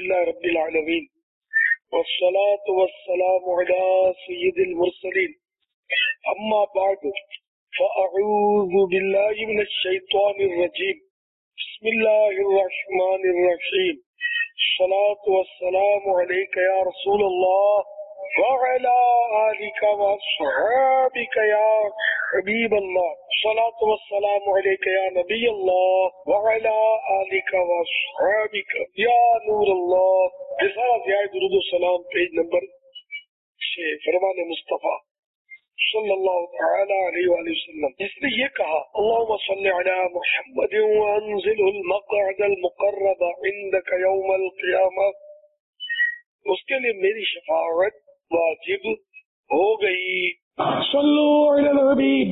لله رب العالمين والصلاة والسلام على سيد المرسلين أما بعد فأعوذ بالله من الشيطان الرجيم بسم الله الرحمن الرحيم الصلاة والسلام عليك يا رسول الله وعلى آلك وأصحابك يا حبيب الله الصلاة والسلام عليك يا نبي الله وعلى آلك وأصحابك يا نور الله. رسالہ ضیاء درود و سلام پیج نمبر 6 فرمان مصطفیٰ صلی اللہ تعالی علیہ وآلہ وسلم. جس نے یہ کہا اللہم صلی علی محمد وانزلہ المقعد المقرب عندک یوم القیامہ، اس کے لیے میری شفاعت واجب ہو گئی. صلو علی الحبیب.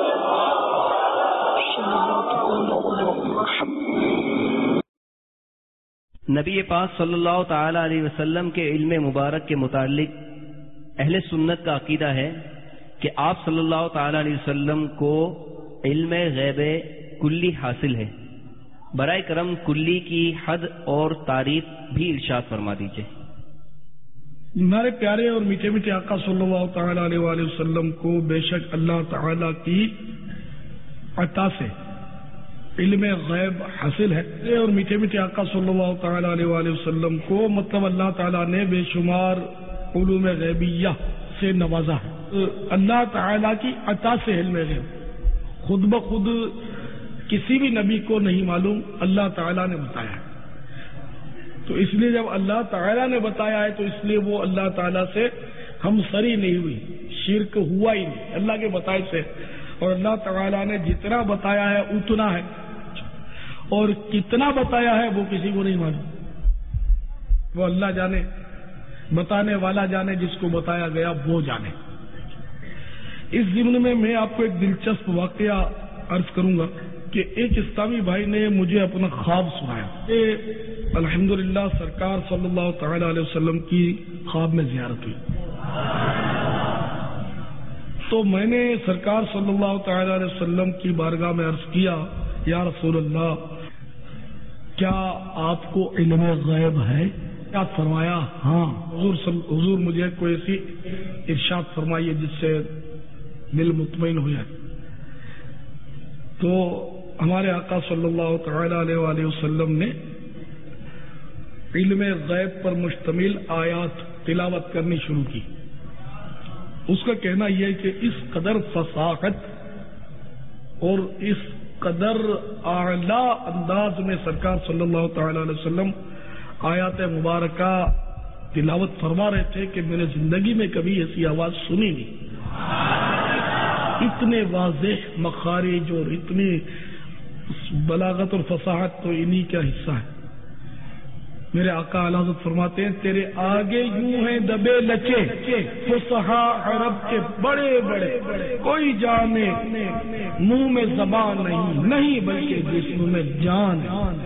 نبی پاک صلی اللہ تعالی علیہ وسلم کے علم مبارک کے متعلق اہل سنت کا عقیدہ ہے کہ آپ صلی اللہ تعالی علیہ وسلم کو علم غیب کلی حاصل ہے. برائے کرم کلی کی حد اور تعریف بھی ارشاد فرما دیجیے. ہمارے پیارے اور میٹھے میٹھے آقا صلی اللہ تعالی علیہ وآلہ وسلم کو بے شک اللہ تعالی کی عطا سے علم غیب حاصل ہے، اور میٹھے میٹھے آقا صلی اللہ تعالی علیہ وآلہ وسلم کو مطلب اللہ تعالیٰ نے بے شمار علوم غیبیہ سے نوازا ہے. اللہ تعالیٰ کی عطا سے علم غیب خود بخود کسی بھی نبی کو نہیں معلوم، اللہ تعالیٰ نے بتایا ہے. تو اس لیے جب اللہ تعالیٰ نے بتایا ہے تو اس لیے وہ اللہ تعالیٰ سے ہم سری نہیں ہوئی، شرک ہوا ہی نہیں اللہ کے بتائے سے. اور اللہ تعالیٰ نے جتنا بتایا ہے اتنا ہے، اور کتنا بتایا ہے وہ کسی کو نہیں معلوم، وہ اللہ جانے، بتانے والا جانے، جس کو بتایا گیا وہ جانے. اس ضمن میں میں آپ کو ایک دلچسپ واقعہ عرض کروں گا کہ ایک اسلامی بھائی نے مجھے اپنا خواب سنایا کہ الحمدللہ سرکار صلی اللہ تعالی علیہ وسلم کی خواب میں زیارت ہوئی. تو میں نے سرکار صلی اللہ تعالی علیہ وسلم کی بارگاہ میں عرض کیا یا رسول اللہ کیا آپ کو علم غیب ہے؟ کیا فرمایا ہاں حضور مجھے کوئی ایسی ارشاد فرمائیے جس سے دل مطمئن ہو جائے. تو ہمارے آقا صلی اللہ تعالی علیہ وآلہ وسلم نے علم غیب پر مشتمل آیات تلاوت کرنی شروع کی. اس کا کہنا یہ ہے کہ اس قدر فصاحت اور اس قدر اعلی انداز میں سرکار صلی اللہ تعالی علیہ وسلم آیات مبارکہ تلاوت فرما رہے تھے کہ میں نے زندگی میں کبھی ایسی آواز سنی نہیں. اتنے واضح مخارج اور اتنی بلاغت اور فصاحت تو انہی کا حصہ ہے. میرے آقا اعلی حضرت فرماتے ہیں تیرے آگے یوں ہیں دبے لچے فصحا عرب کے بڑے بڑے، کوئی جانے منہ میں زبان نہیں بلکہ جسم میں جان.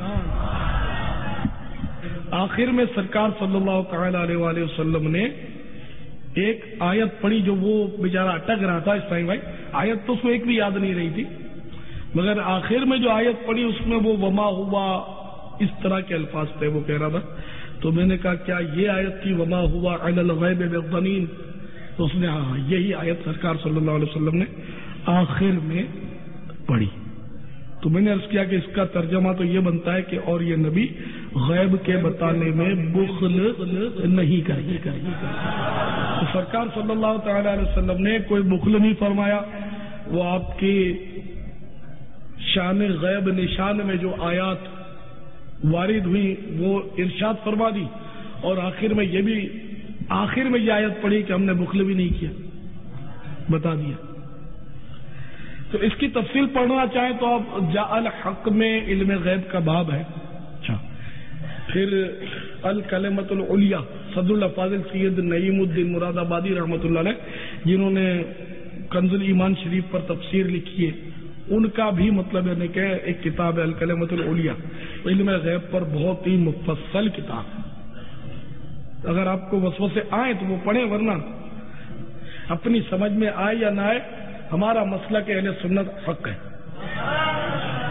آخر میں سرکار صلی اللہ تعالی علیہ وآلہ وسلم نے ایک آیت پڑھی جو وہ بیچارہ اٹک رہا تھا اسلامی بھائی. آیت تو اس کو ایک بھی یاد نہیں رہی تھی، مگر آخر میں جو آیت پڑھی اس میں وہ وما ہوا اس طرح کے الفاظ تھے. وہ کہہ رہا تھا تو میں نے کہا کیا یہ آیت کی وما ہوا علی الغیب بالظنین؟ تو اس نے ہاں یہی آیت سرکار صلی اللہ علیہ وسلم نے آخر میں پڑھی. تو میں نے عرض کیا کہ اس کا ترجمہ تو یہ بنتا ہے کہ اور یہ نبی غیب کے بتانے میں بخل نہیں کرے. تو سرکار صلی اللہ تعالی علیہ وسلم نے کوئی بخل نہیں فرمایا. وہ آپ کی شان غیب نشان میں جو آیات وارد ہوئی وہ ارشاد فرما دی، اور آخر میں یہ آیت پڑھی کہ ہم نے بخل بھی نہیں کیا، بتا دیا. تو اس کی تفصیل پڑھنا چاہیں تو آپ جاء الحق میں علم غیب کا باب ہے. اچھا، پھر الکلمۃ العلیہ صدر الافاضل سید نعیم الدین مراد آبادی رحمۃ اللہ علیہ جنہوں نے کنز الایمان شریف پر تفسیر لکھی ہے، ان کا بھی مطلب ہے کہ ایک کتاب ہے الکلمۃ العلیہ، علم غیب پر بہت ہی مفصل کتاب. اگر آپ کو وسوسے آئیں تو وہ پڑھیں، ورنہ اپنی سمجھ میں آئے یا نہ آئے ہمارا مسلک اہل سنت حق ہے.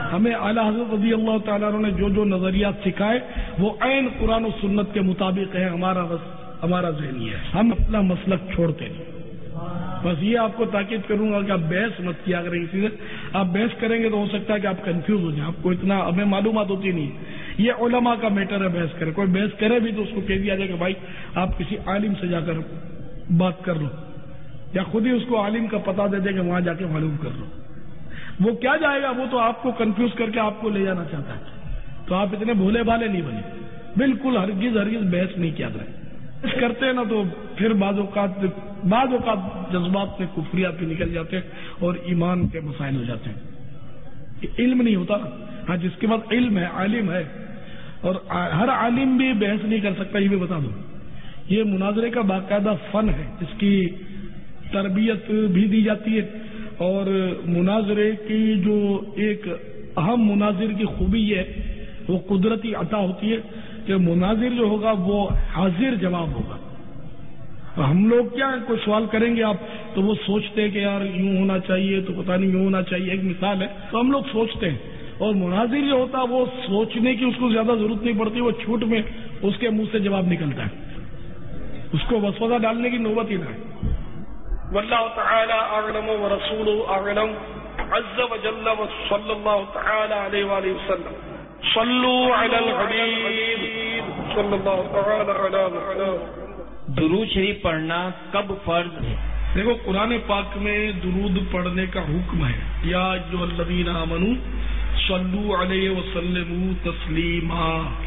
ہمیں اعلیٰ حضرت رضی اللہ تعالیٰ عنہ نے جو جو نظریات سکھائے وہ عین قرآن و سنت کے مطابق ہے. ہمارا ذہن یہ ہے, ہم اپنا مسلک چھوڑتے نہیں. بس یہ آپ کو تاکید کروں گا کہ آپ بحث مت کیا کریں کسی سے. آپ بحث کریں گے تو ہو سکتا ہے کہ آپ کنفیوز ہو جائیں, آپ کو اتنا ہمیں معلومات ہوتی نہیں. یہ علماء کا میٹر ہے بحث کرے. کوئی بحث کرے بھی تو اس کو کہہ دیا جائے کہ بھائی آپ کسی عالم سے جا کر بات کر لو, یا خود ہی اس کو عالم کا پتہ دے دے کہ وہاں جا کے معلوم کر لو. وہ کیا جائے گا, وہ تو آپ کو کنفیوز کر کے آپ کو لے جانا چاہتا ہے. تو آپ اتنے بھولے بھالے نہیں بنے. بالکل ہرگز بحث نہیں کیا کریں. کرتے ہیں نا تو پھر بعض اوقات جذبات میں کفریات بھی نکل جاتے ہیں اور ایمان کے مسائل ہو جاتے ہیں. علم نہیں ہوتا. ہاں, جس کے بعد علم ہے, عالم ہے, اور ہر عالم بھی بحث نہیں کر سکتا. یہ بھی بتا دوں, یہ مناظرے کا باقاعدہ فن ہے, اس کی تربیت بھی دی جاتی ہے. اور مناظرے کی جو ایک اہم مناظر کی خوبی ہے وہ قدرتی عطا ہوتی ہے کہ مناظر جو ہوگا وہ حاضر جواب ہوگا. ہم لوگ کیا کوئی سوال کریں گے آپ تو وہ سوچتے ہیں کہ یار یوں ہونا چاہیے, تو پتہ نہیں یوں ہونا چاہیے. ایک مثال ہے, تو ہم لوگ سوچتے ہیں, اور مناظر جو ہوتا وہ سوچنے کی اس کو زیادہ ضرورت نہیں پڑتی. وہ چھوٹ میں اس کے منہ سے جواب نکلتا ہے, اس کو وسوسہ ڈالنے کی نوبت ہی نہ ہے. واللہ تعالی اعلم ورسولہ اعلم عز وجل وصلی اللہ تعالی علیہ وآلہ وسلم. صلو علی الحبیب صلی اللہ تعالی علی محمد. درود شریف پڑھنا کب فرض؟ دیکھو, قرآن پاک میں درود پڑھنے کا حکم ہے. یا ایھا الذین آمنوا صلوا علیہ وسلموا تسلیما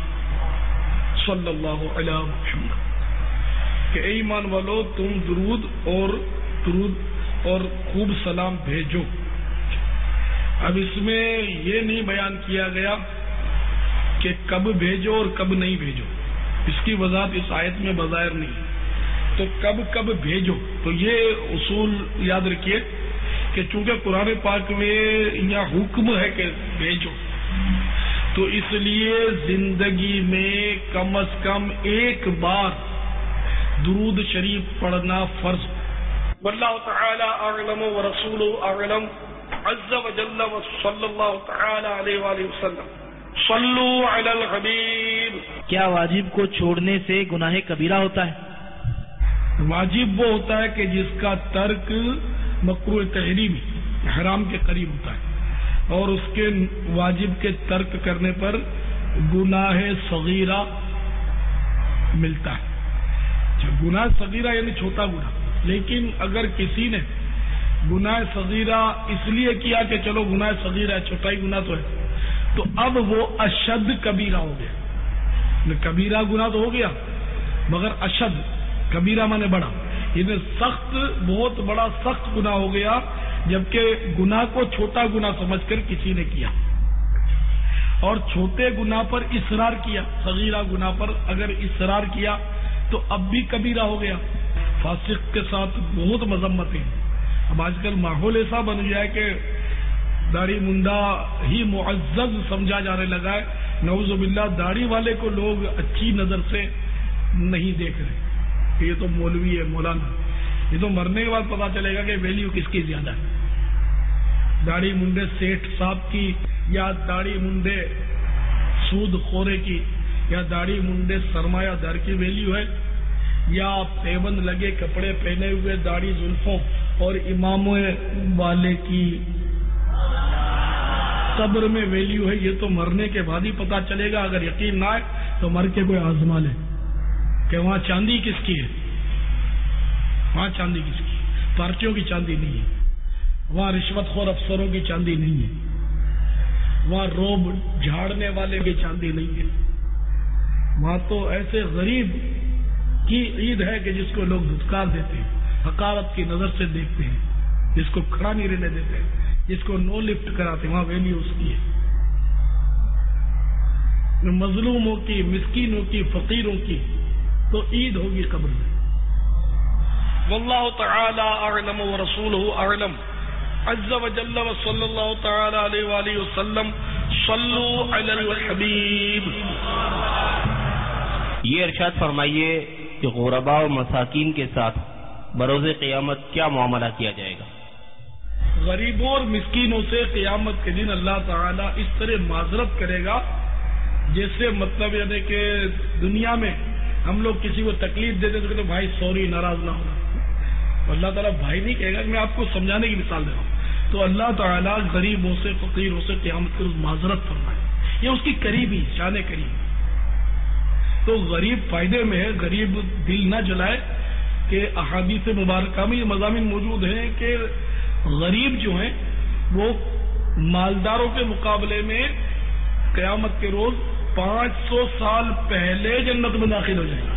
صلی اللہ علی محمد, کہ اے ایمان والو تم درود اور خوب سلام بھیجو. اب اس میں یہ نہیں بیان کیا گیا کہ کب بھیجو اور کب نہیں بھیجو. اس کی وضاحت اس آیت میں بظاہر نہیں. تو کب بھیجو, تو یہ اصول یاد رکھیے کہ چونکہ قرآن پاک میں یہاں حکم ہے کہ بھیجو, تو اس لیے زندگی میں کم از کم ایک بار درود شریف پڑھنا فرض. واللہ تعالی اعلم ورسولہ اعلم عز وجل وصلی اللہ تعالی علیہ وآلہ وسلم. صلو علی الحبیب. کیا واجب کو چھوڑنے سے گناہ کبیرہ ہوتا ہے؟ واجب وہ ہوتا ہے کہ جس کا ترک مکروہ تحریمی حرام کے قریب ہوتا ہے, اور اس کے واجب کے ترک کرنے پر گناہ صغیرہ ملتا ہے. گناہ صغیرہ یعنی چھوٹا گناہ. لیکن اگر کسی نے گناہ صغیرہ اس لیے کیا کہ چلو گناہ صغیرہ ہے, چھوٹا ہی گناہ تو ہے, تو اب وہ اشد کبیرہ ہو گیا. کبیرہ گناہ تو ہو گیا مگر اشد کبیرہ مانے بڑا, یعنی سخت, بہت بڑا سخت گناہ ہو گیا, جبکہ گناہ کو چھوٹا گناہ سمجھ کر کسی نے کیا, اور چھوٹے گناہ پر اصرار کیا. صغیرہ گناہ پر اگر اصرار کیا تو اب بھی کبیرہ ہو گیا. فاسق کے ساتھ بہت مذمتیں. اب آج کل ماحول ایسا بن گیا ہے کہ داڑھی منڈا ہی معزز سمجھا جانے لگا ہے. نعوذ باللہ, داڑھی والے کو لوگ اچھی نظر سے نہیں دیکھ رہے کہ یہ تو مولوی ہے, مولانا. یہ تو مرنے کے بعد پتا چلے گا کہ ویلیو کس کی زیادہ ہے, داڑھی منڈے سیٹھ صاحب کی, یا داڑھی منڈے سود خورے کی, یا داڑھی منڈے سرمایہ دار کی ویلیو ہے, یا پیبند لگے کپڑے پہنے ہوئے داڑھی زلفوں اور اماموں والے کی قبر میں ویلیو ہے. یہ تو مرنے کے بعد ہی پتا چلے گا. اگر یقین نہ آئے تو مر کے کوئی آزما لے کہ وہاں چاندی کس کی ہے, وہاں چاندی کس کی, پارٹیوں کی چاندی نہیں ہے, وہاں رشوت خور افسروں کی چاندی نہیں ہے, وہاں روب جھاڑنے والے کی چاندی نہیں ہے. وہاں تو ایسے غریب کی عید ہے کہ جس کو لوگ دھتکار دیتے ہیں, حقارت کی نظر سے دیکھتے ہیں, جس کو کھڑا نہیں رہنے دیتے ہیں, جس کو نو لفٹ کراتے ہیں, وہاں ویلیو اس کی ہے. مظلوموں کی, مسکینوں کی, فقیروں کی تو عید ہوگی قبر میں. واللہ تعالی اعلم ورسولہ اعلم عز وجل وصلی اللہ تعالی علیہ وآلہ وسلم. صلو علی الحبیب. یہ ارشاد فرمائیے کہ غرباء و مساکین کے ساتھ بروز قیامت کیا معاملہ کیا جائے گا؟ غریبوں اور مسکینوں سے قیامت کے دن اللہ تعالیٰ اس طرح معذرت کرے گا جیسے مطلب یعنی کہ دنیا میں ہم لوگ کسی کو تکلیف دے دیں تو کہتے ہیں بھائی سوری ناراض نہ ہونا. تو اللہ تعالیٰ بھائی نہیں کہے گا. میں آپ کو سمجھانے کی مثال دے رہا ہوں. تو اللہ تعالیٰ غریبوں سے فقیروں سے قیامت کے روز معذرت فرمائے. یہ اس کی قریبی شان قریب. تو غریب فائدے میں ہے. غریب دل نہ جلائے کہ احادیث مبارکہ میں یہ مضامین موجود ہیں کہ غریب جو ہیں وہ مالداروں کے مقابلے میں قیامت کے روز 500 سال پہلے جنت میں داخل ہو جائیں گے.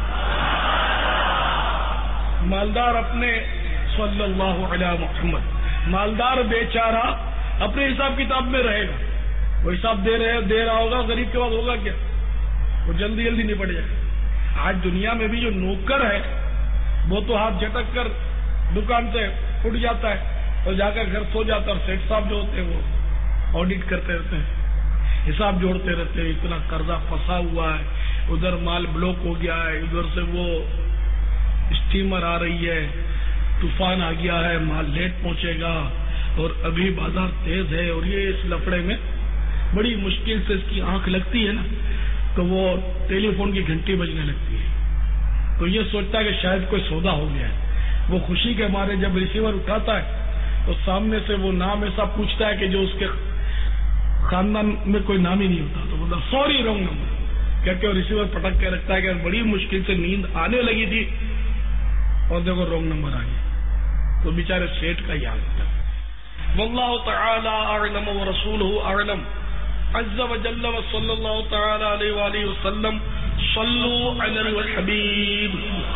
مالدار اپنے صلی اللہ علیہ محمد مالدار بیچارہ اپنے حساب کتاب میں رہے گا. وہ حساب دے رہا ہوگا. غریب کے بعد ہوگا کیا؟ وہ جلدی جلدی نپٹ جائے. آج دنیا میں بھی جو نوکر ہے وہ تو ہاتھ جھٹک کر دکان سے اٹھ جاتا ہے اور جا کر گھر سو جاتا ہے. اور سیٹ صاحب جو ہوتے ہیں وہ آڈٹ کرتے رہتے ہیں, حساب جوڑتے رہتے ہیں. اتنا قرضہ پھنسا ہوا ہے, ادھر مال بلاک ہو گیا ہے, ادھر سے وہ اسٹیمر آ رہی ہے, طوفان آ گیا ہے, مال لیٹ پہنچے گا, اور ابھی بازار تیز ہے. اور یہ اس لفڑے میں بڑی مشکل سے اس کی آنکھ لگتی ہے نا تو وہ ٹیلی فون کی گھنٹی بجنے لگتی ہے. تو یہ سوچتا ہے کہ شاید کوئی سودا ہو گیا ہے. وہ خوشی کے مارے جب ریسیور اٹھاتا ہے تو سامنے سے وہ نام ایسا پوچھتا ہے کہ جو اس کے خاندان میں کوئی نام ہی نہیں ہوتا. تو بولتا سوری رانگ نمبر کہہ کے ریسیور پٹک کے رکھتا ہے کہ بڑی مشکل سے نیند آنے لگی تھی اور دیکھو رانگ نمبر آ گیا. تو بیچارے سیٹ کا یاد ہوتا ہے. واللہ تعالی اعلم ورسولہ اعلم عز وجل وصلی اللہ تعالی علیہ وآلہ وسلم صلو علی الحبیب.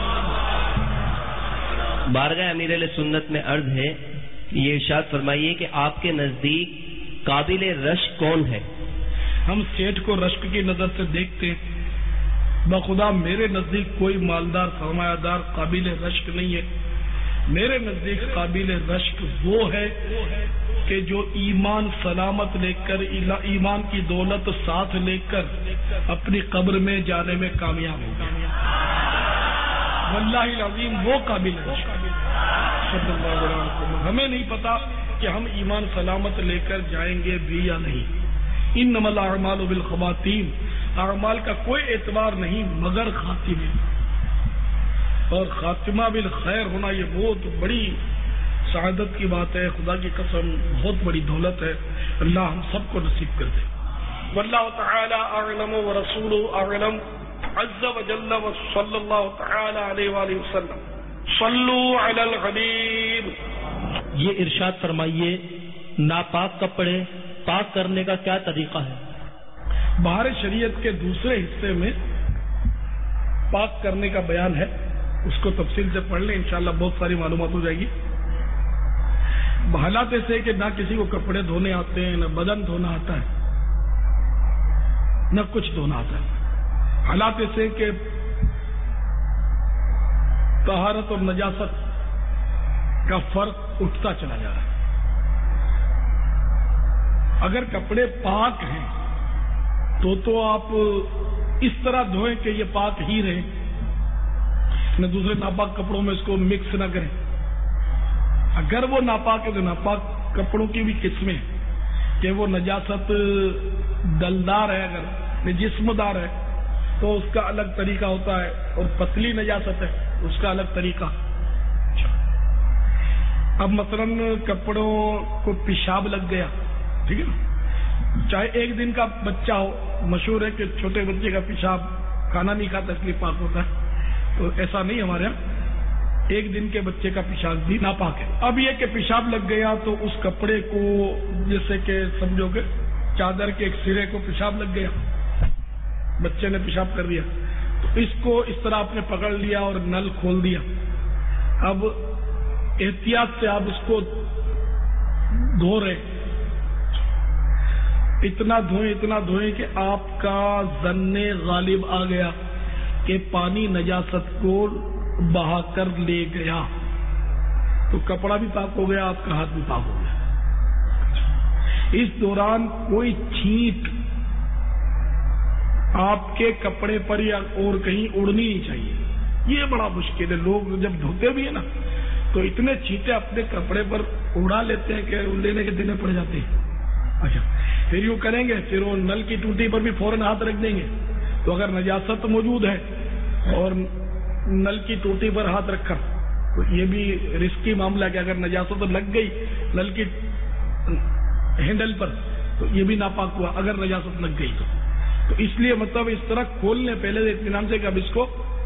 بارگاہ امیر علیہ سنت میں عرض ہے کہ یہ ارشاد فرمائیے کہ آپ کے نزدیک قابل رشک کون ہے؟ ہم سیٹھ کو رشک کی نظر سے دیکھتے ہیں. بخدا میرے نزدیک کوئی مالدار سرمایہ دار قابل رشک نہیں ہے. میرے نزدیک قابل رشک وہ ہے کہ جو ایمان سلامت لے کر ایمان کی دولت ساتھ لے کر اپنی قبر میں جانے میں کامیاب ہو گیا. واللہ العظیم وہ قابل رشک. ہمیں نہیں پتا کہ ہم ایمان سلامت لے کر جائیں گے بھی یا نہیں. انما الاعمال بالخواتیم, اعمال کا کوئی اعتبار نہیں مگر خاتمے. اور خاتمہ بالخیر ہونا یہ بہت بڑی سعادت کی بات ہے. خدا کی قسم بہت بڑی دولت ہے. اللہ ہم سب کو نصیب کر دے. واللہ تعالی اعلم ورسولہ اعلم عز وجل وصلی اللہ تعالی علیہ وآلہ وسلم صلو علی الحبیب. یہ ارشاد فرمائیے ناپاک کپڑے پاک کرنے کا کیا طریقہ ہے؟ بہار شریعت کے دوسرے حصے میں پاک کرنے کا بیان ہے. اس کو تفصیل سے پڑھ لیں انشاءاللہ بہت ساری معلومات ہو جائے گی. حالات ایسے کہ نہ کسی کو کپڑے دھونے آتے ہیں, نہ بدن دھونا آتا ہے, نہ کچھ دھونا آتا ہے. حالات ایسے کہ طہارت اور نجاست کا فرق اٹھتا چلا جا رہا ہے. اگر کپڑے پاک ہیں تو آپ اس طرح دھوئیں کہ یہ پاک ہی رہیں, نہ دوسرے ناپاک کپڑوں میں اس کو مکس نہ کریں. اگر وہ ناپاک ہے تو ناپاک کپڑوں کی بھی قسمیں ہیں کہ وہ نجاست دلدار ہے, اگر جسمدار ہے تو اس کا الگ طریقہ ہوتا ہے, اور پتلی نجاست ہے اس کا الگ طریقہ. اب مثلا کپڑوں کو پیشاب لگ گیا, ٹھیک ہے نا, چاہے ایک دن کا بچہ ہو, مشہور ہے کہ چھوٹے بچے کا پیشاب کھانا نہیں کھاتا اس لیے پاک ہوتا ہے. تو ایسا نہیں ہمارے یہاں, ایک دن کے بچے کا پیشاب بھی ناپاک ہے. اب یہ کہ پیشاب لگ گیا تو اس کپڑے کو جیسے کہ سمجھو کہ چادر کے ایک سرے کو پیشاب لگ گیا, بچے نے پیشاب کر دیا, تو اس کو اس طرح آپ نے پکڑ لیا اور نل کھول دیا. اب احتیاط سے آپ اس کو دھو رہے, اتنا دھوئیں کہ آپ کا ظن غالب آ گیا کہ پانی نجاست کو بہا کر لے گیا, تو کپڑا بھی پاک ہو گیا, آپ کا ہاتھ بھی پاک ہو گیا. اس دوران کوئی چھینٹ آپ کے کپڑے پر یا اور کہیں اڑنی نہیں چاہیے. یہ بڑا مشکل ہے. لوگ جب دھوتے بھی ہیں نا تو اتنے چیٹے اپنے کپڑے پر اڑا لیتے ہیں کہ لینے کے دینے پڑ جاتے ہیں. اچھا پھر یوں کریں گے, پھر وہ نل کی ٹوٹی پر بھی فوراً ہاتھ رکھ دیں گے. تو اگر نجاست موجود ہے اور نل کی ٹوٹی پر ہاتھ رکھا تو یہ بھی رسکی معاملہ ہے کہ اگر نجاست لگ گئی نل کی ہینڈل پر تو یہ بھی ناپاک ہوا اگر نجاست لگ گئی تو اس لیے مطلب اس طرح کھولنے پہلے اطمینان سے کہ اب اس کو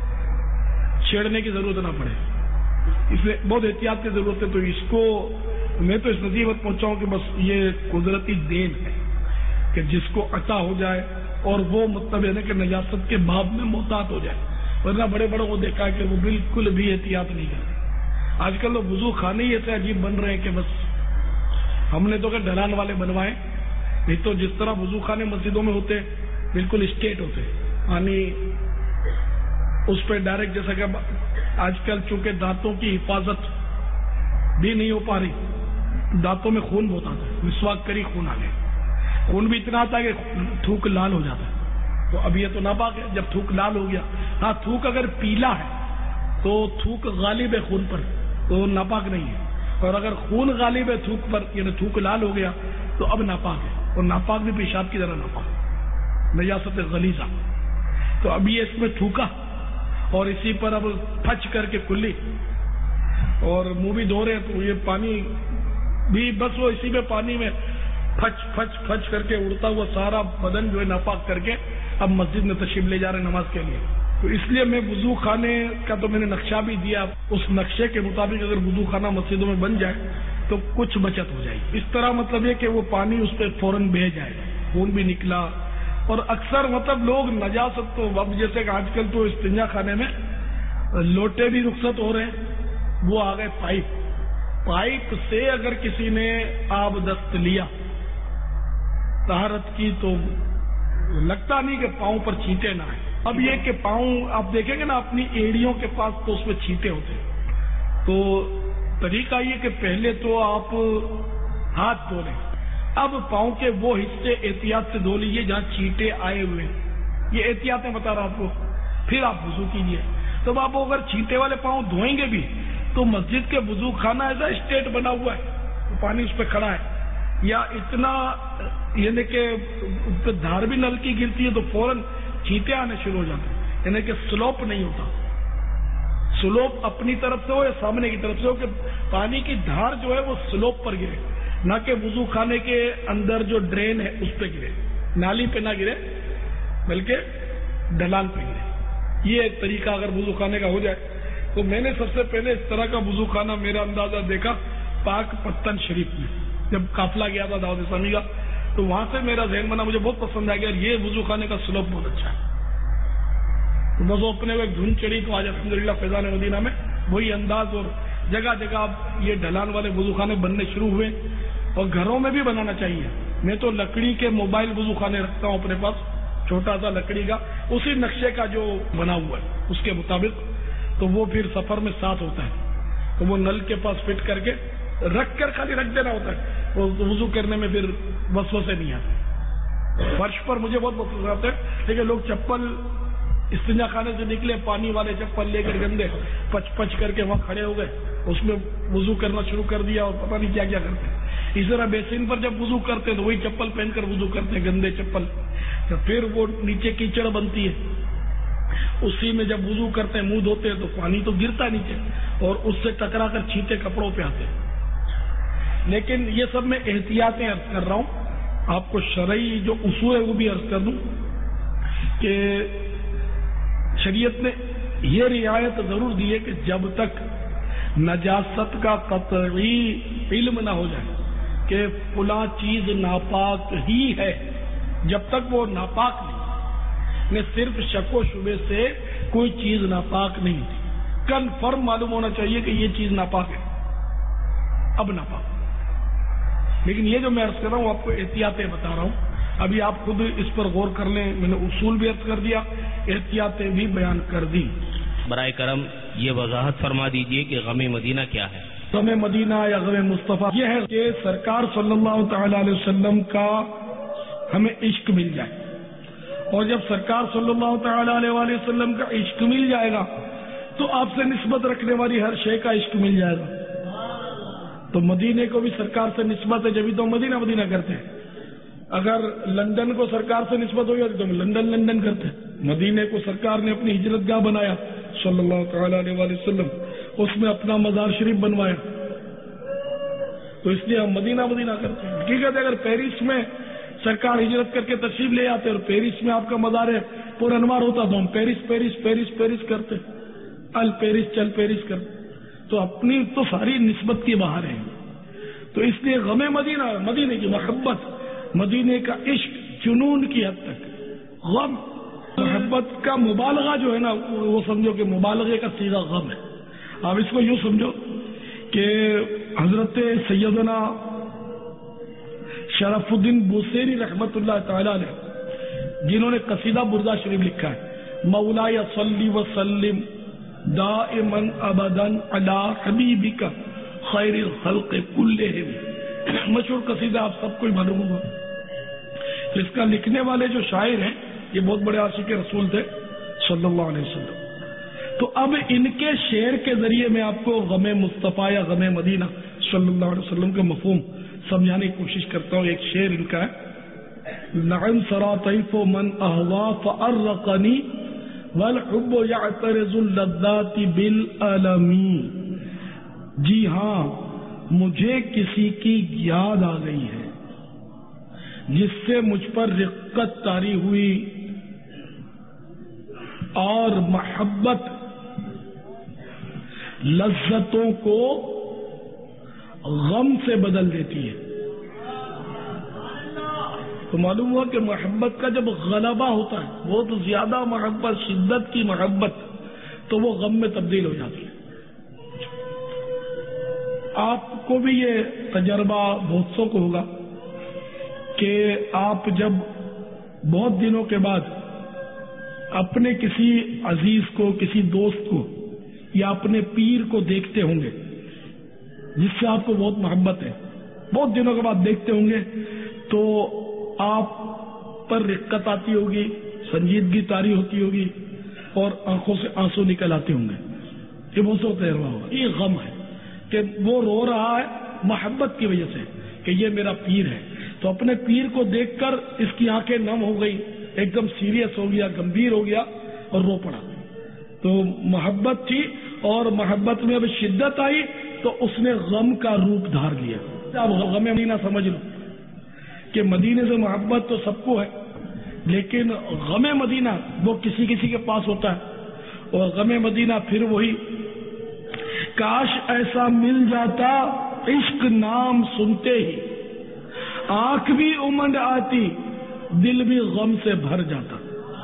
چھیڑنے کی ضرورت نہ پڑے, اس لیے بہت احتیاط کی ضرورت ہے. تو اس کو میں تو اس نتیجے پر پہنچا ہوں کہ بس یہ قدرتی دین ہے کہ جس کو عطا ہو جائے اور وہ مطلب ہے کہ نجاست کے باب میں محتاط ہو جائے, ورنہ بڑے بڑوں کو دیکھا کہ وہ بالکل بھی احتیاط نہیں کرتے. آج کل تو وضو خانے ہی ایسے عجیب بن رہے ہیں کہ بس ہم نے تو کہ ڈھلان والے بنوائے, نہیں تو جس طرح وضو خانے مسجدوں میں ہوتے بالکل اسٹیٹ ہوتے, یعنی اس پہ ڈائریکٹ, جیسا کہ آج کل چونکہ دانتوں کی حفاظت بھی نہیں ہو پا رہی, دانتوں میں خون بہت آتا ہے, مسواک کری خون آ گئے, خون بھی اتنا آتا ہے کہ تھوک لال ہو جاتا ہے. تو اب یہ تو ناپاک ہے جب تھوک لال ہو گیا. ہاں تھوک اگر پیلا ہے تو تھوک غالب ہے خون پر تو ناپاک نہیں ہے, اور اگر خون غالب ہے تھوک پر یعنی تھوک لال ہو گیا تو اب ناپاک ہے, اور ناپاک بھی پیشاب کی طرح ناپاک, نجاست غلیظہ. تو اب یہ اس میں تھوکا اور اسی پر اب پھچ کر کے کلی اور منہ بھی دھو رہے ہیں, تو یہ پانی بھی بس وہ اسی میں پانی میں پھچ پھچ پھچ کر کے اڑتا ہوا سارا بدن جو ہے ناپاک کر کے اب مسجد میں تشریف لے جا رہے ہیں نماز کے لیے. تو اس لیے میں وضو خانے کا تو میں نے نقشہ بھی دیا, اس نقشے کے مطابق اگر وضو خانہ مسجدوں میں بن جائے تو کچھ بچت ہو جائے گی. اس طرح مطلب یہ کہ وہ پانی اس پہ فوراً بہہ جائے, خون بھی نکلا. اور اکثر مطلب لوگ نجاست تو اب جیسے کہ آج کل تو استنجا خانے میں لوٹے بھی رخصت ہو رہے ہیں, وہ آ گئے پائپ سے اگر کسی نے آب دست لیا طہارت کی تو لگتا نہیں کہ پاؤں پر چھینٹے نہ آئے. اب یہ کہ پاؤں آپ دیکھیں گے نا اپنی ایڑیوں کے پاس تو اس میں چھینٹے ہوتے ہیں, تو طریقہ یہ کہ پہلے تو آپ ہاتھ دھو لیں, اب پاؤں کے وہ حصے احتیاط سے دھو لیجیے جہاں چھینٹے آئے ہوئے, یہ احتیاطیں بتا رہا آپ کو. پھر آپ وضو کیجیے. تو آپ اگر چھینٹے والے پاؤں دھوئیں گے بھی تو مسجد کے وضو خانہ ایسا اسٹیٹ بنا ہوا ہے, تو پانی اس پہ کھڑا ہے, یا اتنا یعنی کہ اس پہ دھار بھی نل کی گرتی ہے تو فوراً چھینٹے آنے شروع ہو جاتے ہیں, یعنی کہ سلوپ نہیں ہوتا. سلوپ اپنی طرف سے ہو یا سامنے کی طرف سے ہو کہ پانی کی دھار جو ہے وہ سلوپ پر گرے, نہ کہ وضو خانے کے اندر جو ڈرین ہے اس پہ گرے, نالی پہ نہ گرے بلکہ ڈھلان پہ گرے. یہ ایک طریقہ اگر وضو خانے کا ہو جائے. تو میں نے سب سے پہلے اس طرح کا وضو خانہ میرا اندازہ دیکھا پاک پتن شریف میں, جب قافلہ گیا تھا دعوت اسلامی کا, تو وہاں سے میرا ذہن بنا, مجھے بہت پسند آ گیا, یہ وضو خانے کا سلوپ بہت اچھا ہے. تو بس وہ اپنے ایک دھن چڑھی تو آج الحمدللہ فیضان مدینہ میں وہی انداز, اور جگہ جگہ اب یہ ڈھلان والے وضو خانے بننے شروع ہوئے, اور گھروں میں بھی بنانا چاہیے. میں تو لکڑی کے موبائل وضو خانے رکھتا ہوں اپنے پاس, چھوٹا سا لکڑی کا, اسی نقشے کا جو بنا ہوا ہے اس کے مطابق, تو وہ پھر سفر میں ساتھ ہوتا ہے. تو وہ نل کے پاس فٹ کر کے رکھ کر خالی رکھ دینا ہوتا ہے, وہ وضو کرنے میں پھر وسوسے نہیں آتے. فرش پر مجھے بہت وسوسے آتے ہیں, لیکن لوگ چپل استنجا خانے سے نکلے پانی والے چپل لے کر گندے پچ پچ کر کے وہاں کھڑے ہو گئے, اس میں وضو کرنا شروع کر دیا, اور پتہ نہیں کیا کیا کرتے ہیں. اس طرح بیسن پر جب وضو کرتے ہیں تو وہی چپل پہن کر وضو کرتے ہیں, گندے چپل. تو پھر وہ نیچے کیچڑ بنتی ہے, اسی میں جب وضو کرتے ہیں منہ دھوتے ہیں تو پانی تو گرتا ہے نیچے, اور اس سے ٹکرا کر چھینٹے کپڑوں پہ آتے ہیں. لیکن یہ سب میں احتیاطیں عرض کر رہا ہوں, آپ کو شرعی جو اصول ہے وہ بھی عرض کر دوں کہ شریعت نے یہ رعایت ضرور دی ہے کہ جب تک نجاست کا قطعی علم نہ ہو جائے کہ فلاں چیز ناپاک ہی ہے, جب تک وہ ناپاک نہیں, صرف شک و شبے سے کوئی چیز ناپاک نہیں تھی, کنفرم معلوم ہونا چاہیے کہ یہ چیز ناپاک ہے, اب ناپاک. لیکن یہ جو میں عرض کر رہا ہوں آپ کو احتیاطیں بتا رہا ہوں, ابھی آپ خود اس پر غور کر لیں. میں نے اصول بھی عرض کر دیا, احتیاطیں بھی بیان کر دی. برائے کرم یہ وضاحت فرما دیجئے کہ غم مدینہ کیا ہے؟ غم مدینہ یا غم مصطفیٰ یہ ہے کہ سرکار صلی اللہ تعالی علیہ وسلم کا ہمیں عشق مل جائے, اور جب سرکار صلی اللہ تعالی علیہ وسلم کا عشق مل جائے گا تو آپ سے نسبت رکھنے والی ہر شے کا عشق مل جائے گا. تو مدینے کو بھی سرکار سے نسبت ہے، جبھی تو مدینہ مدینہ کرتے ہیں. اگر لندن کو سرکار سے نسبت ہو جاتی تو ہم لندن کرتے ہیں. مدینے کو سرکار نے اپنی ہجرت گاہ بنایا صلی اللہ تعالی علیہ وآلہ وسلم، اس میں اپنا مزار شریف بنوایا، تو اس لیے ہم مدینہ مدینہ کرتے ہیں. حقیقت اگر پیرس میں سرکار ہجرت کر کے تشریف لے آتے اور پیرس میں آپ کا مزار پر انوار ہوتا تو ہم پیرس پیرس پیرس پیرس کرتے، ال پیرس چل پیرس کرتے. تو اپنی تو ساری نسبت کی باہر ہے. تو اس لیے غم مدینہ، مدینے کی محبت، مدینے کا عشق جنون کی حد تک. غم محبت کا مبالغہ جو ہے نا، وہ سمجھو کہ مبالغے کا صیغہ غم ہے. آپ اس کو یوں سمجھو کہ حضرت سیدنا شرف الدین بوسیری رحمت اللہ تعالی علیہ، جنہوں نے قصیدہ بردہ شریف لکھا ہے، مولاي صلی وسلم دائما ابدا علی حبیبک خیر الخلق کلہم، مشہور قصیدہ آپ سب کو معلوم ہوگا. اس کا لکھنے والے جو شاعر ہیں یہ بہت بڑے عاشق رسول تھے صلی اللہ علیہ وسلم. تو اب ان کے شعر کے ذریعے میں آپ کو غم مصطفیٰ یا غم مدینہ صلی اللہ علیہ وسلم کا مفہوم سمجھانے کی کوشش کرتا ہوں. ایک شعر ان کا ہے، نعم سرا طیف من اہوا فارقنی والحب یعترض اللذات بالالم. جی ہاں مجھے کسی کی یاد آ گئی ہے جس سے مجھ پر رقت طاری ہوئی اور محبت لذتوں کو غم سے بدل دیتی ہے. تو معلوم ہوا کہ محبت کا جب غلبہ ہوتا ہے، بہت زیادہ محبت، شدت کی محبت، تو وہ غم میں تبدیل ہو جاتی ہے. آپ کو بھی یہ تجربہ بہت سو کو ہوگا کہ آپ جب بہت دنوں کے بعد اپنے کسی عزیز کو، کسی دوست کو یا اپنے پیر کو دیکھتے ہوں گے جس سے آپ کو بہت محبت ہے، بہت دنوں کے بعد دیکھتے ہوں گے تو آپ پر رقت آتی ہوگی، سنجیدگی طاری ہوتی ہوگی اور آنکھوں سے آنسو نکل آتے ہوں گے. یہ بہت سو تجربہ ہوگا. یہ غم ہے کہ وہ رو رہا ہے محبت کی وجہ سے کہ یہ میرا پیر ہے. تو اپنے پیر کو دیکھ کر اس کی آنکھیں نم ہو گئی، ایک دم سیریس ہو گیا، گمبھیر ہو گیا اور رو پڑا. تو محبت تھی اور محبت میں اب شدت آئی تو اس نے غم کا روپ دھار لیا. اب غم مدینہ سمجھ لو کہ مدینے سے محبت تو سب کو ہے، لیکن غم مدینہ وہ کسی کسی کے پاس ہوتا ہے. اور غم مدینہ پھر وہی، کاش ایسا مل جاتا عشق نام سنتے ہی، آنکھ بھی امنڈ آتی دل بھی غم سے بھر جاتا.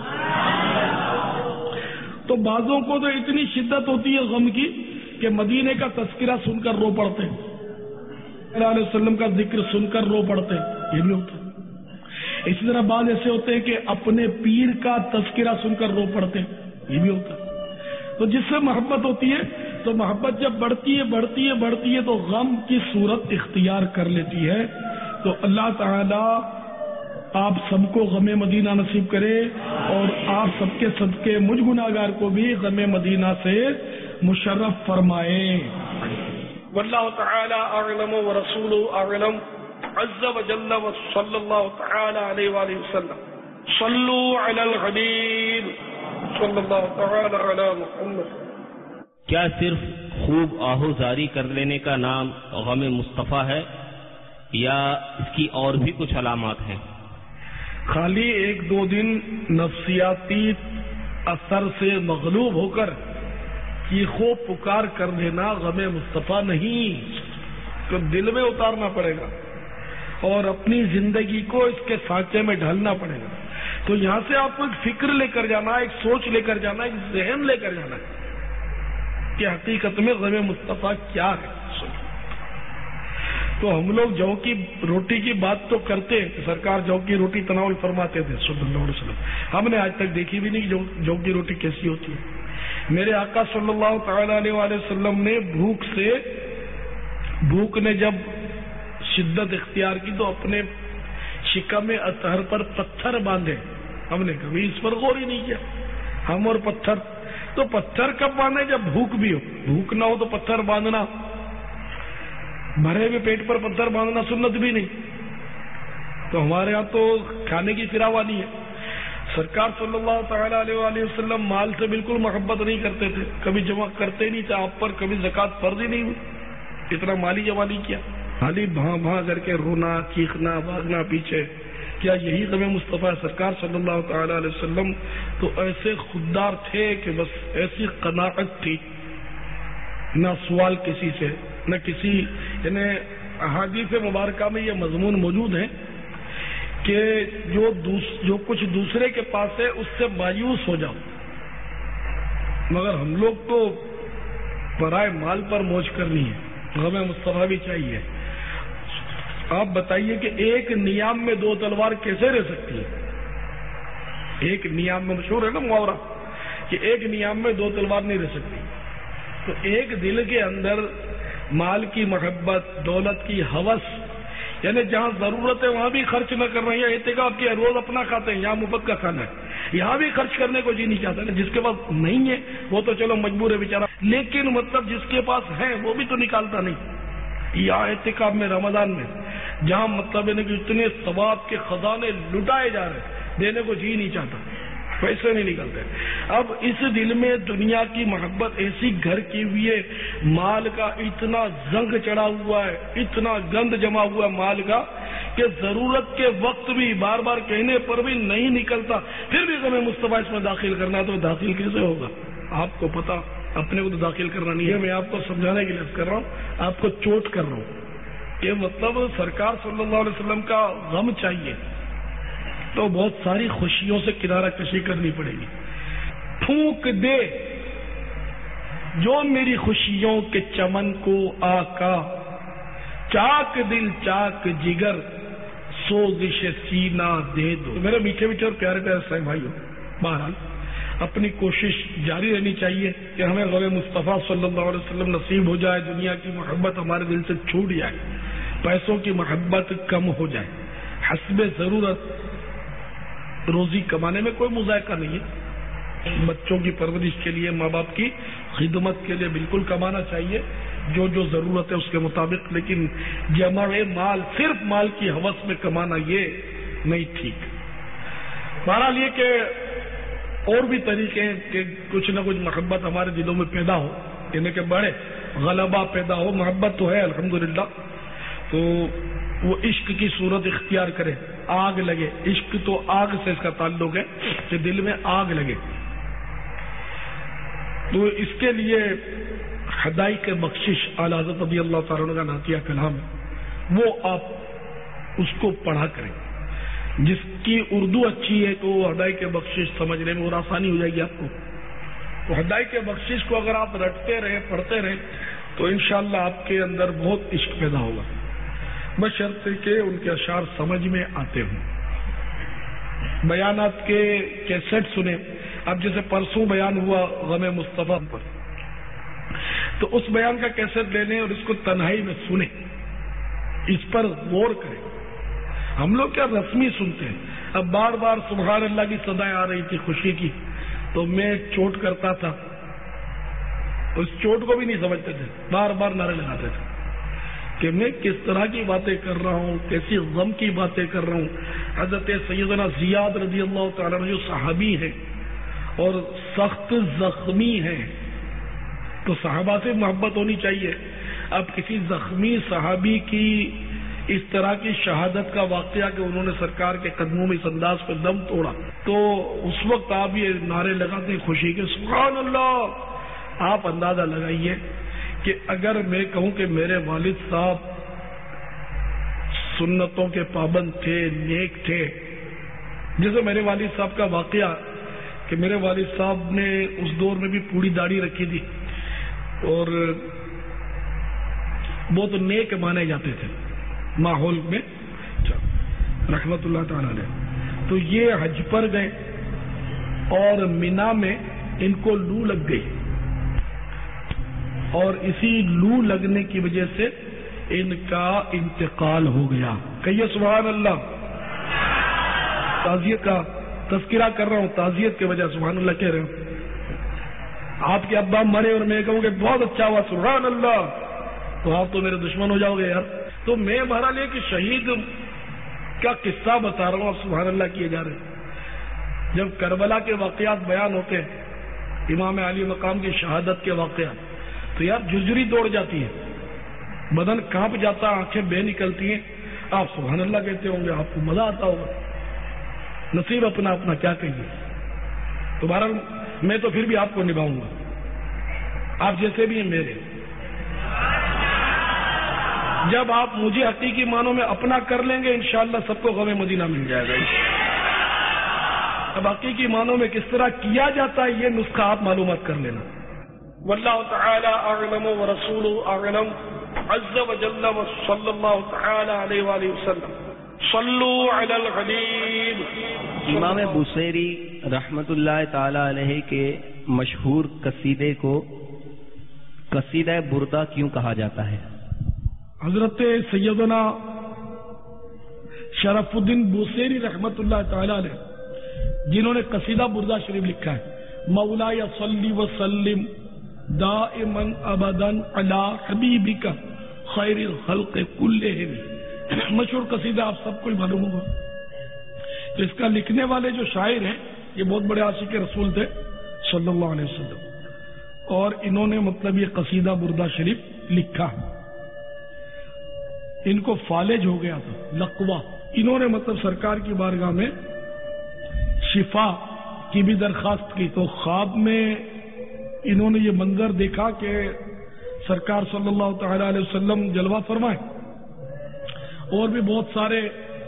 تو بعضوں کو تو اتنی شدت ہوتی ہے غم کی کہ مدینے کا تذکرہ سن کر رو پڑتے ہیں، صلی اللہ علیہ وسلم کا ذکر سن کر رو پڑتے ہیں. یہ بھی ہوتا ہے. اسی طرح بعض ایسے ہوتے ہیں کہ اپنے پیر کا تذکرہ سن کر رو پڑتے ہیں. یہ بھی ہوتا ہے. تو جس سے محبت ہوتی ہے تو محبت جب بڑھتی ہے بڑھتی ہے بڑھتی ہے تو غم کی صورت اختیار کر لیتی ہے. تو اللہ تعالی آپ سب کو غم مدینہ نصیب کرے اور آپ سب کے صدقے مجھ گناہگار کو بھی غم مدینہ سے مشرف فرمائے. واللہ تعالی اعلم ورسولہ اعلم عز وجل وصلی اللہ تعالی علیہ وآلہ وسلم. صلوا علی الحبیب صلی اللہ تعالی علی محمد. کیا صرف خوب آہوزاری کر لینے کا نام غم مصطفیٰ ہے یا اس کی اور بھی کچھ علامات ہیں؟ خالی ایک دو دن نفسیاتی اثر سے مغلوب ہو کر چیخو پکار کر دینا غم مصطفیٰ نہیں، تو دل میں اتارنا پڑے گا اور اپنی زندگی کو اس کے سانچے میں ڈھالنا پڑے گا. تو یہاں سے آپ کو ایک فکر لے کر جانا، ایک سوچ لے کر جانا، ایک ذہن لے کر جانا کہ حقیقت میں غم مصطفیٰ کیا ہے. تو ہم لوگ جو کی روٹی کی بات تو کرتے ہیں، سرکار جو کی روٹی تناول فرماتے تھے صلی اللہ علیہ وسلم. ہم نے آج تک دیکھی بھی نہیں جو کی روٹی کیسی ہوتی ہے. میرے آقا صلی اللہ تعالی علیہ وآلہ وسلم نے بھوک نے جب شدت اختیار کی تو اپنے شکم اطہر پر پتھر باندھے. ہم نے کبھی اس پر غور ہی نہیں کیا. ہم اور پتھر تو پتھر کب باندھے جب بھوک بھی ہو. بھوک نہ ہو تو پتھر باندھنا، بھرے ہوئے پیٹ پر پتھر باندھنا سنت بھی نہیں. تو ہمارے ہاں تو کھانے کی فراوانی ہے. سرکار صلی اللہ تعالی علیہ وآلہ وسلم مال سے بالکل محبت نہیں کرتے تھے، کبھی جمع کرتے نہیں تھے. آپ پر کبھی زکوٰۃ فرض ہی نہیں ہوئی، اتنا مالی جمع نہیں کیا. خالی بھاں بھاں کر کے رونا، چیخنا، بھاگنا پیچھے. کیا یہی غم مصطفیٰ سرکار صلی اللہ تعالی علیہ وسلم تو ایسے خوددار تھے کہ بس ایسی قناعت تھی، نہ سوال کسی سے، نہ کسی. یعنی احادیث مبارکہ میں یہ مضمون موجود ہے کہ جو کچھ دوسرے کے پاس ہے اس سے مایوس ہو جاؤ. مگر ہم لوگ تو برائے مال پر موج کرنی ہے، غم مصطفیٰ بھی چاہیے. آپ بتائیے کہ ایک نیام میں دو تلوار کیسے رہ سکتی ہے؟ ایک نیام میں مشہور ہے نا محاورہ کہ ایک نیام میں دو تلوار نہیں رہ سکتی. تو ایک دل کے اندر مال کی محبت، دولت کی ہوس، یعنی جہاں ضرورت ہے وہاں بھی خرچ نہ کر رہے ہیں. اعتکاف کیا روز اپنا کھاتے ہیں، یہاں مفت کا کھانا ہے، یہاں بھی خرچ کرنے کو جی نہیں چاہتا نا. جس کے پاس نہیں ہے وہ تو چلو مجبور ہے بیچارہ، لیکن مطلب جس کے پاس ہے وہ بھی تو نکالتا نہیں. یہاں اعتکاف میں رمضان میں جہاں مطلب ہے کہ اتنے ثواب کے خزانے لٹائے جا رہے ہیں، دینے کو جی نہیں چاہتا، پیسے نہیں نکلتے. اب اس دل میں دنیا کی محبت ایسی گھر کی ہوئی ہے، مال کا اتنا زنگ چڑھا ہوا ہے، اتنا گند جمع ہوا ہے مال کا کہ ضرورت کے وقت بھی بار بار کہنے پر بھی نہیں نکلتا. پھر بھی ہمیں مصطفیٰ اس میں داخل کرنا ہے تو داخل کیسے ہوگا؟ آپ کو پتا، اپنے کو تو داخل کرنا نہیں ہے. میں آپ کو سمجھانے کے لیے کر رہا ہوں، آپ کو چوٹ کر رہا ہوں کہ مطلب سرکار صلی اللہ علیہ وسلم کا غم چاہیے تو بہت ساری خوشیوں سے کنارہ کشی کرنی پڑے گی. پھونک دے جو میری خوشیوں کے چمن کو آقا، چاک دل چاک جگر سوزش سینہ دے دو. میرے میٹھے میٹھے اور پیارے پیارے اسلامی بھائیوں، بہرحال اپنی کوشش جاری رہنی چاہیے کہ ہمیں غم مصطفیٰ صلی اللہ علیہ وسلم نصیب ہو جائے، دنیا کی محبت ہمارے دل سے چھوٹ جائے، پیسوں کی محبت کم ہو جائے. حسب ضرورت روزی کمانے میں کوئی مذائقہ نہیں ہے. بچوں کی پرورش کے لیے، ماں باپ کی خدمت کے لیے بالکل کمانا چاہیے جو ضرورت ہے اس کے مطابق، لیکن جمع مال صرف مال کی ہوس میں کمانا یہ نہیں ٹھیک. بہرحال یہ کہ اور بھی طریقے ہیں کہ کچھ نہ کچھ محبت ہمارے دلوں میں پیدا ہو، یعنی کہ بڑے غلبہ پیدا ہو. محبت تو ہے الحمدللہ، تو وہ عشق کی صورت اختیار کرے، آگ لگے. عشق تو آگ سے اس کا تعلق ہے کہ دل میں آگ لگے. تو اس کے لیے حدائق بخشش اعلی حضرت رضی اللہ تعالیٰ عنہ کا نعتیہ کلام ہے، وہ آپ اس کو پڑھا کریں. جس کی اردو اچھی ہے تو حدائق بخشش سمجھنے میں اور آسانی ہو جائے گی آپ کو. تو حدائق بخشش کو اگر آپ رٹتے رہے، پڑھتے رہے تو انشاءاللہ آپ کے اندر بہت عشق پیدا ہوگا، بشرطے کہ ان کے اشعار سمجھ میں آتے ہوں. بیانات کے کیسٹ سنیں. اب جیسے پرسوں بیان ہوا غم مصطفیٰ پر، تو اس بیان کا کیسٹ لے لیں اور اس کو تنہائی میں سنیں، اس پر غور کریں. ہم لوگ کیا رسمی سنتے ہیں. اب بار بار سبحان اللہ کی صدائیں آ رہی تھی خوشی کی، تو میں چوٹ کرتا تھا، اس چوٹ کو بھی نہیں سمجھتے تھے، بار بار نعرے لگاتے تھے کہ میں کس طرح کی باتیں کر رہا ہوں، کیسی غم کی باتیں کر رہا ہوں. حضرت سیدنا زیاد رضی اللہ تعالیٰ جو صحابی ہیں اور سخت زخمی ہیں، تو صحابہ سے محبت ہونی چاہیے. اب کسی زخمی صحابی کی اس طرح کی شہادت کا واقعہ کہ انہوں نے سرکار کے قدموں میں اس انداز پہ دم توڑا، تو اس وقت آپ یہ نعرے لگاتے ہیں خوشی کے سبحان اللہ. آپ اندازہ لگائیے کہ اگر میں کہوں کہ میرے والد صاحب سنتوں کے پابند تھے، نیک تھے، جیسے میرے والد صاحب کا واقعہ کہ میرے والد صاحب نے اس دور میں بھی پوری داڑھی رکھی تھی اور بہت نیک مانے جاتے تھے ماحول میں رحمت اللہ تعالی علیہ. تو یہ حج پر گئے اور مینا میں ان کو لو لگ گئی، اور اسی لو لگنے کی وجہ سے ان کا انتقال ہو گیا. کہیے سبحان اللہ. تعزیت کا تذکرہ کر رہا ہوں، تعزیت کے وجہ سبحان اللہ کہہ رہے ہوں. آپ کے ابا مرے اور میں کہوں کہ بہت اچھا ہوا سبحان اللہ، تو آپ تو میرے دشمن ہو جاؤ گے یار. تو میں بہرحال یہ کہ شہید کا قصہ بتا رہا ہوں، آپ سبحان اللہ کیے جا رہے ہیں. جب کربلا کے واقعات بیان ہوتے ہیں، امام علی مقام کی شہادت کے واقعات، تو یار جھرجھری دوڑ جاتی ہے، بدن کانپ جاتا، آنکھیں بے نکلتی ہیں. آپ سبحان اللہ کہتے ہوں گے، آپ کو مزہ آتا ہوگا. نصیب اپنا اپنا کیا کہیے. تو بہرحال میں تو پھر بھی آپ کو نبھاؤں گا، آپ جیسے بھی ہیں میرے. جب آپ مجھے حقیقی معنوں میں اپنا کر لیں گے انشاءاللہ سب کو غم مدینہ مل جائے گا. اب حقیقی معنوں میں کس طرح کیا جاتا ہے یہ نسخہ آپ معلومات کر لینا. واللہ تعالی اعلم ورسولہ اعلم عز وجل وصلی اللہ تعالی علیہ وآلہ وسلم. صلو علی الحبیب. امام بوصیری رحمت اللہ تعالی علیہ کے مشہور قصیدے کو قصیدہ بردہ کیوں کہا جاتا ہے؟ حضرت سیدنا شرف الدین بوصیری رحمت اللہ تعالی علیہ جنہوں نے قصیدہ بردہ شریف لکھا ہے، مولایا صلی وسلم دائما ابدا علی حبیبک خیر الخلق کلہم. مشہور قصیدہ آپ سب کو معلوم ہوگا. تو اس کا لکھنے والے جو شاعر ہیں یہ بہت بڑے عاشق رسول تھے صلی اللہ علیہ وسلم، اور انہوں نے مطلب یہ قصیدہ بردہ شریف لکھا. ان کو فالج ہو گیا تھا، لقوہ. انہوں نے مطلب سرکار کی بارگاہ میں شفا کی بھی درخواست کی. تو خواب میں انہوں نے یہ منظر دیکھا کہ سرکار صلی اللہ تعالی علیہ وسلم جلوہ فرمائے اور بھی بہت سارے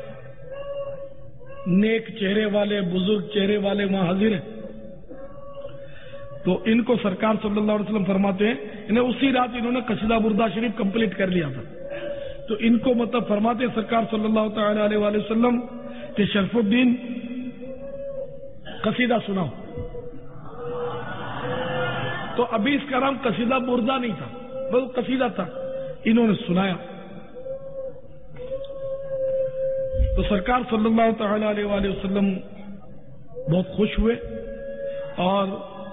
نیک چہرے والے بزرگ چہرے والے وہاں حاضر ہیں. تو ان کو سرکار صلی اللہ علیہ وسلم فرماتے ہیں، انہیں اسی رات انہوں نے قصیدہ بردہ شریف کمپلیٹ کر لیا تھا. تو ان کو مطلب فرماتے ہیں سرکار صلی اللہ تعالی علیہ وآلہ وسلم کہ شرف الدین قصیدہ سناؤ. تو ابھی اس کا نام قصیدہ بردہ نہیں تھا، بلکہ قصیدہ تھا. انہوں نے سنایا تو سرکار صلی اللہ تعالی علیہ وآلہ وسلم بہت خوش ہوئے، اور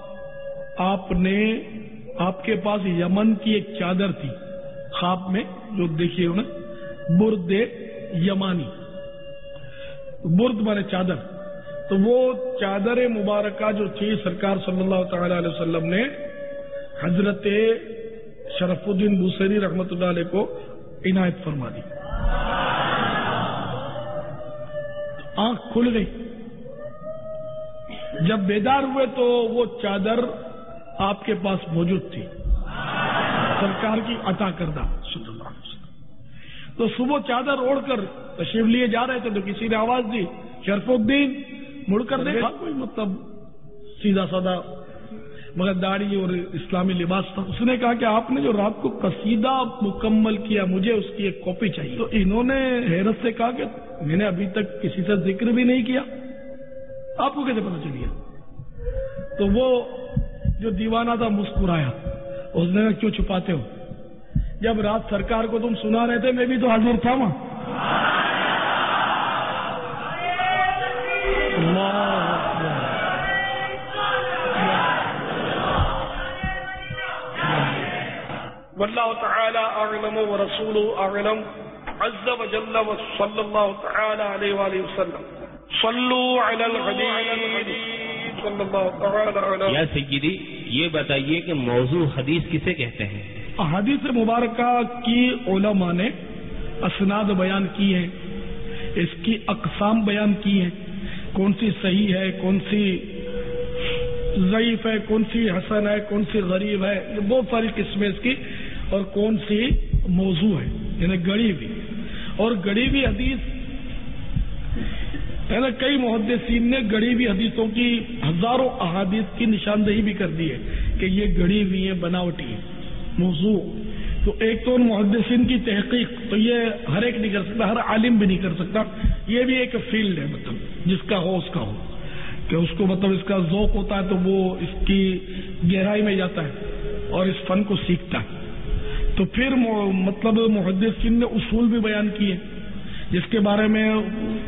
آپ کے پاس یمن کی ایک چادر تھی خواب میں، جو دیکھیے انہیں برد یمانی، برد مانے چادر. تو وہ چادر مبارکہ جو تھی سرکار صلی اللہ تعالی علیہ وسلم نے حضرت شرف الدین بوصیری رحمۃ اللہ علیہ کو عنایت فرما دی. آنکھ کھل گئی. جب بیدار ہوئے تو وہ چادر آپ کے پاس موجود تھی، سرکار کی عطا کردہ صلی اللہ علیہ وسلم. تو صبح چادر اوڑھ کر تشریف لیے جا رہے تھے تو کسی نے آواز دی، شرف الدین. مڑ کر دیکھا کوئی مطلب سیدھا سادہ مگر داڑھی اور اسلامی لباس تھا. اس نے کہا کہ آپ نے جو رات کو قصیدہ مکمل کیا مجھے اس کی ایک کاپی چاہیے. تو انہوں نے حیرت سے کہا کہ میں نے ابھی تک کسی سے ذکر بھی نہیں کیا، آپ کو کیسے پتہ چلیا؟ تو وہ جو دیوانہ تھا مسکرایا. اس نے کہا کیوں چھپاتے ہو؟ جب رات سرکار کو تم سنا رہے تھے میں بھی تو حاضر تھا وہاں. واللہ تعالی اعلم ورسولہ اعلم عز وجل وصلی اللہ تعالی علیہ وآلہ وسلم. صلو علی الحبیب صلی اللہ تعالی علیہ. یا سیدی یہ بتائیے کہ موضوع حدیث کسے کہتے ہیں؟ حدیث مبارکہ کی علماء نے اسناد بیان کی ہیں، اس کی اقسام بیان کی ہیں، کون سی صحیح ہے، کون سی ضعیف ہے، کون سی حسن ہے، کون سی غریب ہے، یہ بہت ساری قسمیں اس کی، اور کون سی موضوع ہے یعنی گڑی ہوئی. اور گڑی ہوئی حدیث یعنی کئی محدثین نے گڑی ہوئی حدیثوں کی ہزاروں احادیث کی نشاندہی بھی کر دی ہے کہ یہ گڑی ہوئی ہیں، بناوٹی ہیں، موضوع. تو ایک تو ان محدثین کی تحقیق تو یہ ہر ایک نہیں کر سکتا، ہر عالم بھی نہیں کر سکتا. یہ بھی ایک فیلڈ ہے، مطلب جس کا ہو اس کا ہو، کہ اس کو مطلب اس کا ذوق ہوتا ہے تو وہ اس کی گہرائی میں جاتا ہے اور اس فن کو سیکھتا ہے. تو پھر مطلب محدثین نے اصول بھی بیان کیے جس کے بارے میں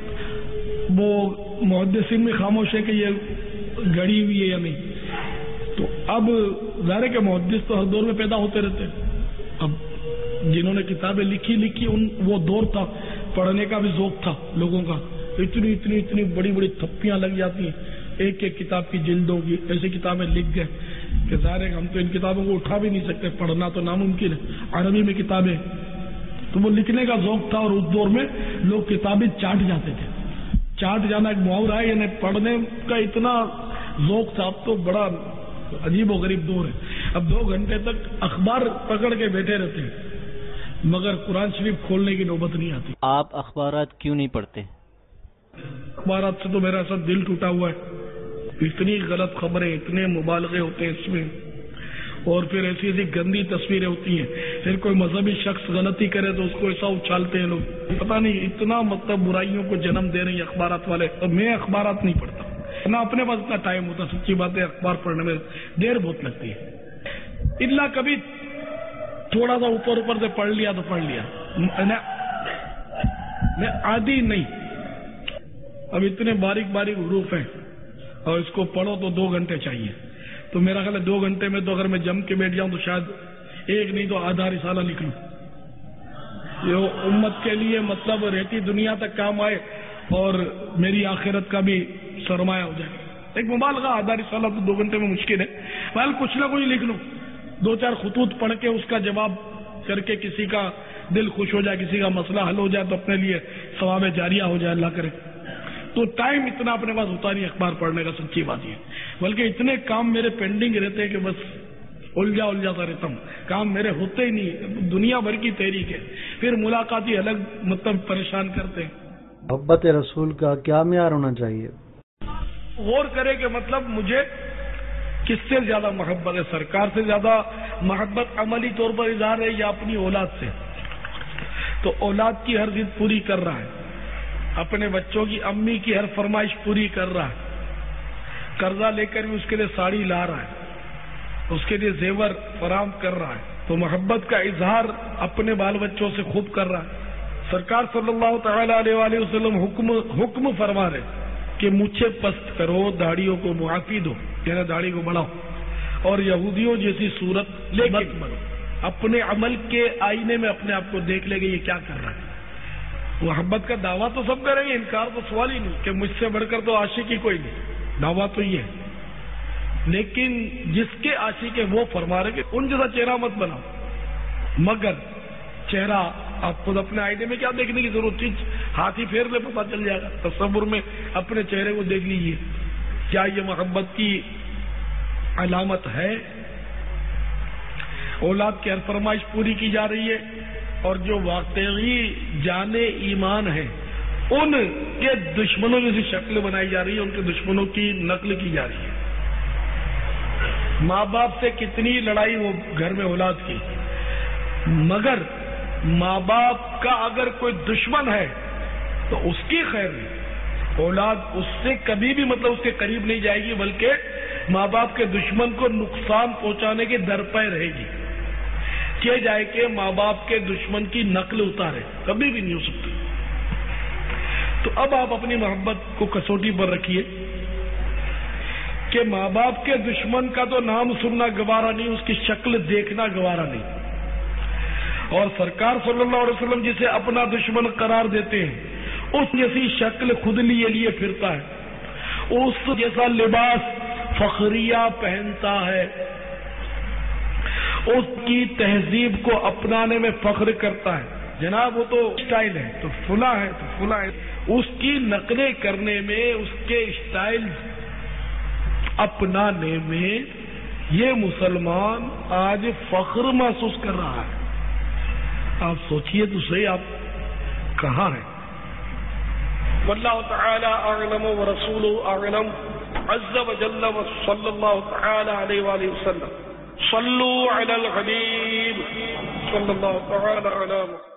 وہ محدثین میں خاموش ہے کہ یہ گڑی ہوئی ہے یا نہیں. تو اب ظاہر کہ محدث تو ہر دور میں پیدا ہوتے رہتے ہیں. اب جنہوں نے کتابیں لکھی وہ دور تھا، پڑھنے کا بھی ذوق تھا لوگوں کا. اتنی بڑی بڑی تھپیاں لگ جاتی ہیں ایک ایک کتاب کی جلدوں کی. ایسی کتابیں لکھ گئے کہ ظاہر ہے ہم تو ان کتابوں کو اٹھا بھی نہیں سکتے، پڑھنا تو ناممکن ہے. عربی میں کتابیں، تو وہ لکھنے کا ذوق تھا. اور اس دور میں لوگ کتابیں چاٹ جاتے تھے. چاٹ جانا ایک محاورہ ہے، یعنی پڑھنے کا اتنا ذوق تھا. اب تو بڑا عجیب و غریب دور ہے. اب 2 گھنٹے تک اخبار پکڑ کے بیٹھے رہتے ہیں مگر قرآن شریف کھولنے کی نوبت نہیں آتی. آپ اخبارات کیوں نہیں پڑھتے؟ اخبارات سے تو میرا ایسا دل ٹوٹا ہوا ہے. اتنی غلط خبریں، اتنے مبالغے ہوتے ہیں اس میں، اور پھر ایسی ایسی گندی تصویریں ہوتی ہیں. پھر کوئی مذہبی شخص غلطی کرے تو اس کو ایسا اچھالتے ہیں لوگ. پتہ نہیں اتنا مطلب برائیوں کو جنم دے رہے ہیں اخبارات والے. اور میں اخبارات نہیں پڑھتا نہ اپنے پاس اتنا ٹائم ہوتا. سچی بات ہے، اخبار پڑھنے میں دیر بہت لگتی ہے. الا کبھی تھوڑا سا اوپر سے پڑھ لیا تو پڑھ لیا. میں عادی نہیں. اب اتنے باریک حروف ہیں اور اس کو پڑھو تو 2 گھنٹے چاہیے. تو میرا خیال ہے 2 گھنٹے میں تو اگر میں جم کے بیٹھ جاؤں تو شاید ایک نہیں تو آدھا رسالہ لکھ لوں. یہ امت کے لیے مطلب رہتی دنیا تک کام آئے اور میری آخرت کا بھی سرمایہ ہو جائے. ایک مبالغہ آدھا رسالہ تو 2 گھنٹے میں مشکل ہے. بہرحال کچھ نہ کچھ لکھ لوں، 2-4 خطوط پڑھ کے اس کا جواب کر کے کسی کا دل خوش ہو جائے، کسی کا مسئلہ حل ہو جائے تو اپنے لیے ثواب جاریہ ہو جائے، اللہ کرے. تو ٹائم اتنا اپنے پاس ہوتا نہیں اخبار پڑھنے کا. سچی بات یہ، بلکہ اتنے کام میرے پینڈنگ رہتے ہیں کہ بس الجھا سا رہتا ہوں. کام میرے ہوتے ہی نہیں. دنیا بھر کی تحریک ہے، پھر ملاقاتی الگ مطلب پریشان کرتے ہیں. محبت رسول کا کیا معیار ہونا چاہیے؟ غور کرے کہ مطلب مجھے کس سے زیادہ محبت ہے. سرکار سے زیادہ محبت عملی طور پر اظہار ہے یا اپنی اولاد سے؟ تو اولاد کی ہر ضد پوری کر رہا ہے، اپنے بچوں کی امی کی ہر فرمائش پوری کر رہا ہے، قرضہ لے کر بھی اس کے لیے ساڑی لا رہا ہے، اس کے لیے زیور فراہم کر رہا ہے. تو محبت کا اظہار اپنے بال بچوں سے خوب کر رہا ہے. سرکار صلی اللہ تعالی علیہ وآلہ وسلم حکم فرما رہے کہ مجھے پست کرو، داڑھیوں کو معافی دو، یعنی داڑھی کو بڑھاؤ، اور یہودیوں جیسی صورت مت بنو. اپنے عمل کے آئینے میں اپنے آپ کو دیکھ لے گے یہ کیا کر رہا ہے. محبت کا دعویٰ تو سب کریں گے، انکار تو سوال ہی نہیں کہ مجھ سے بڑھ کر تو عاشق ہی کوئی نہیں. دعویٰ تو یہ ہے، لیکن جس کے عاشق ہے وہ فرما رہے کہ ان جیسا چہرہ مت بناؤ. مگر چہرہ آپ خود اپنے آئینے میں کیا دیکھنے کی ضرورت تھی؟ ہاتھی پھیر لے پتہ چل جائے گا. تصور میں اپنے چہرے کو دیکھ لیجیے. کیا یہ محبت کی علامت ہے؟ اولاد کی ہر فرمائش پوری کی جا رہی ہے، اور جو واقعی جان ایمان ہے ان کے دشمنوں جیسی شکل بنائی جا رہی ہے، ان کے دشمنوں کی نقل کی جا رہی ہے. ماں باپ سے کتنی لڑائی ہو گھر میں اولاد کی، مگر ماں باپ کا اگر کوئی دشمن ہے تو اس کی خیر نہیں. اولاد اس سے کبھی بھی مطلب اس کے قریب نہیں جائے گی، بلکہ ماں باپ کے دشمن کو نقصان پہنچانے کے در پہ رہے گی. کیا جائے کہ ماں باپ کے دشمن کی نقل اتارے، کبھی بھی نہیں ہو سکتی. تو اب آپ اپنی محبت کو کسوٹی پر رکھیے کہ ماں باپ کے دشمن کا تو نام سننا گوارا نہیں، اس کی شکل دیکھنا گوارا نہیں. اور سرکار صلی اللہ علیہ وسلم جسے اپنا دشمن قرار دیتے ہیں اس جیسی شکل خود لیے پھرتا ہے، اس جیسا لباس فخریہ پہنتا ہے، اس کی تہذیب کو اپنانے میں فخر کرتا ہے. جناب وہ تو اسٹائل ہے تو فلاں ہے تو فلاں ہے. اس کی نقلیں کرنے میں، اس کے اسٹائل اپنانے میں یہ مسلمان آج فخر محسوس کر رہا ہے. آپ سوچئے تو صحیح آپ کہاں ہیں. واللہ تعالی اعلم ورسولہ اعلم عز وجل وصلی اللہ تعالی علیہ وآلہ وسلم. صلوا علی الحبیب صلی اللہ تعالی علی محمد.